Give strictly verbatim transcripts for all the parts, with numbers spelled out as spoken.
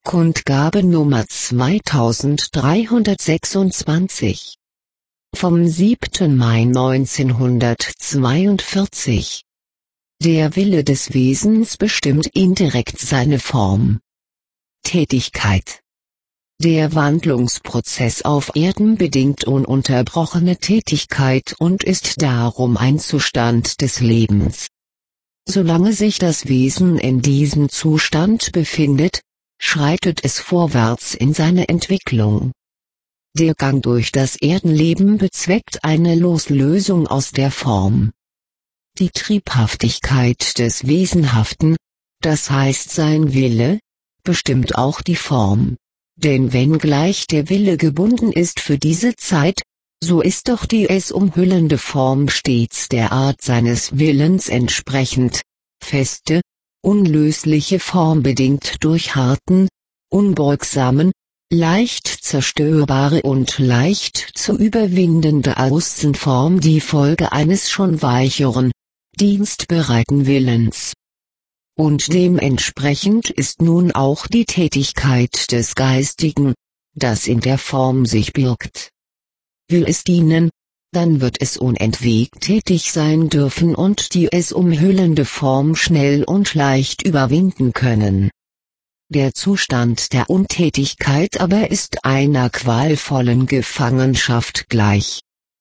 Kundgabe Nummer zweitausenddreihundertsechsundzwanzig. Vom siebten Mai neunzehnhundertzweiundvierzig. Der Wille des Wesens bestimmt indirekt seine Form. Tätigkeit. Der Wandlungsprozess auf Erden bedingt ununterbrochene Tätigkeit und ist darum ein Zustand des Lebens. Solange sich das Wesen in diesem Zustand befindet, schreitet es vorwärts in seine Entwicklung. Der Gang durch das Erdenleben bezweckt eine Loslösung aus der Form. Die Triebhaftigkeit des Wesenhaften, das heißt sein Wille, bestimmt auch die Form. Denn wenngleich der Wille gebunden ist für diese Zeit, so ist doch die es umhüllende Form stets der Art seines Willens entsprechend, feste, unlösliche Form bedingt durch harten, unbeugsamen, leicht zerstörbare und leicht zu überwindende Außenform die Folge eines schon weicheren, dienstbereiten Willens. Und dementsprechend ist nun auch die Tätigkeit des Geistigen, das in der Form sich birgt. Will es dienen, dann wird es unentwegt tätig sein dürfen und die es umhüllende Form schnell und leicht überwinden können. Der Zustand der Untätigkeit aber ist einer qualvollen Gefangenschaft gleich.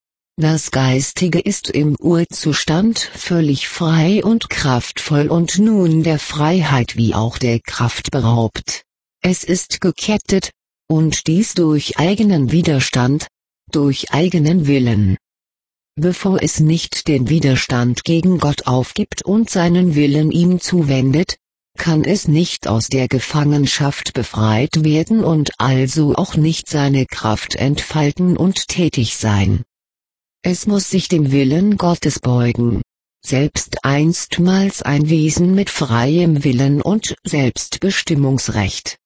Das Geistige ist im Urzustand völlig frei und kraftvoll und nun der Freiheit wie auch der Kraft beraubt. Es ist gekettet, und dies durch eigenen Widerstand, durch eigenen Willen. Bevor es nicht den Widerstand gegen Gott aufgibt und seinen Willen ihm zuwendet, kann es nicht aus der Gefangenschaft befreit werden und also auch nicht seine Kraft entfalten und tätig sein. Es muss sich dem Willen Gottes beugen, selbst einstmals ein Wesen mit freiem Willen und Selbstbestimmungsrecht.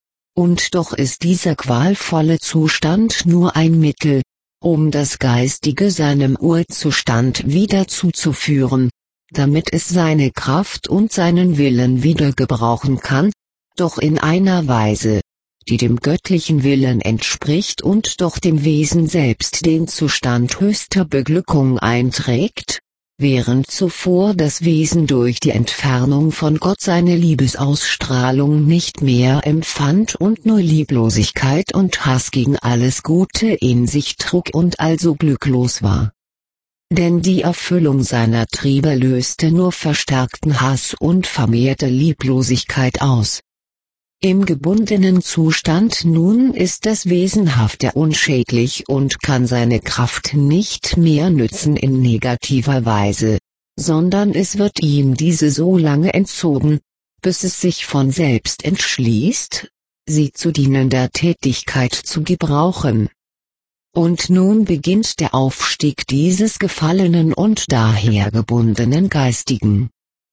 Und doch ist dieser qualvolle Zustand nur ein Mittel, um das Geistige seinem Urzustand wieder zuzuführen, damit es seine Kraft und seinen Willen wieder gebrauchen kann, doch in einer Weise, die dem göttlichen Willen entspricht und doch dem Wesen selbst den Zustand höchster Beglückung einträgt, während zuvor das Wesen durch die Entfernung von Gott seine Liebesausstrahlung nicht mehr empfand und nur Lieblosigkeit und Hass gegen alles Gute in sich trug und also glücklos war. Denn die Erfüllung seiner Triebe löste nur verstärkten Hass und vermehrte Lieblosigkeit aus. Im gebundenen Zustand nun ist das Wesenhafte unschädlich und kann seine Kraft nicht mehr nützen in negativer Weise, sondern es wird ihm diese so lange entzogen, bis es sich von selbst entschließt, sie zu dienender Tätigkeit zu gebrauchen. Und nun beginnt der Aufstieg dieses gefallenen und daher gebundenen Geistigen.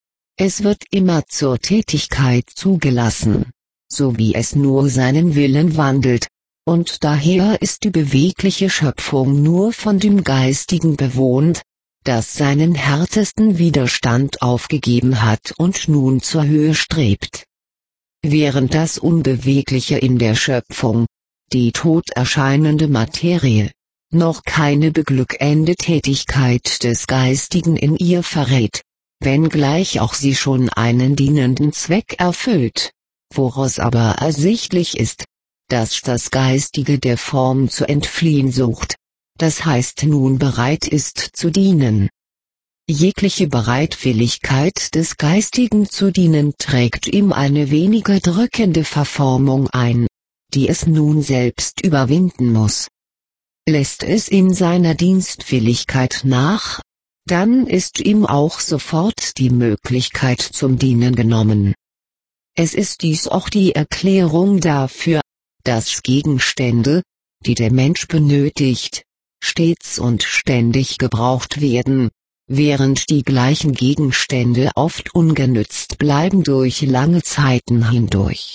Es wird immer zur Tätigkeit zugelassen, so wie es nur seinen Willen wandelt, und daher ist die bewegliche Schöpfung nur von dem Geistigen bewohnt, das seinen härtesten Widerstand aufgegeben hat und nun zur Höhe strebt. Während das Unbewegliche in der Schöpfung, die tot erscheinende Materie, noch keine beglückende Tätigkeit des Geistigen in ihr verrät, wenngleich auch sie schon einen dienenden Zweck erfüllt, woraus aber ersichtlich ist, dass das Geistige der Form zu entfliehen sucht, das heißt nun bereit ist zu dienen. Jegliche Bereitwilligkeit des Geistigen zu dienen trägt ihm eine weniger drückende Verformung ein, die es nun selbst überwinden muss. Lässt es in seiner Dienstwilligkeit nach, dann ist ihm auch sofort die Möglichkeit zum Dienen genommen. Es ist dies auch die Erklärung dafür, dass Gegenstände, die der Mensch benötigt, stets und ständig gebraucht werden, während die gleichen Gegenstände oft ungenützt bleiben durch lange Zeiten hindurch.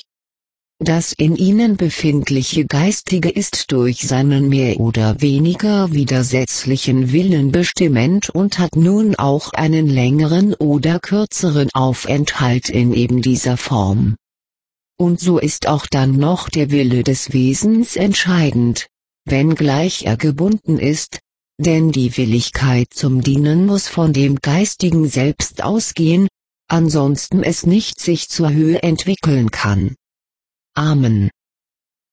Das in ihnen befindliche Geistige ist durch seinen mehr oder weniger widersetzlichen Willen bestimmend und hat nun auch einen längeren oder kürzeren Aufenthalt in eben dieser Form. Und so ist auch dann noch der Wille des Wesens entscheidend, wenngleich er gebunden ist, denn die Willigkeit zum Dienen muss von dem geistigen Selbst ausgehen, ansonsten es nicht sich zur Höhe entwickeln kann. Amen.